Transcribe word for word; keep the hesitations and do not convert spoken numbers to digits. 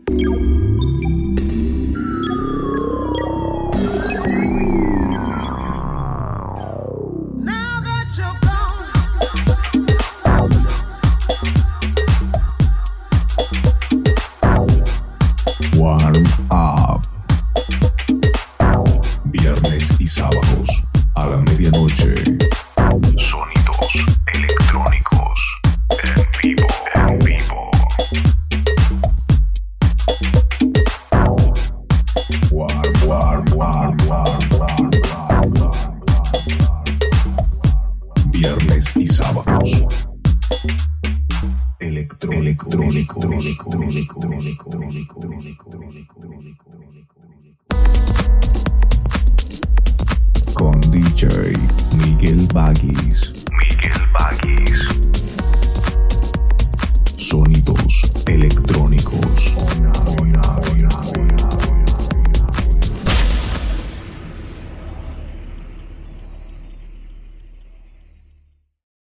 Warm Up. Viernes y sábados a la medianoche. Sonidos electrónicos en vivo, en vivo. Warm, warm, warm, warm, warm, warm. Viernes y sábados. Electrónico, electrónico, electrónico, electrónico, con D J Miguel Baguis. Miguel Baguis. Sonidos electrónicos.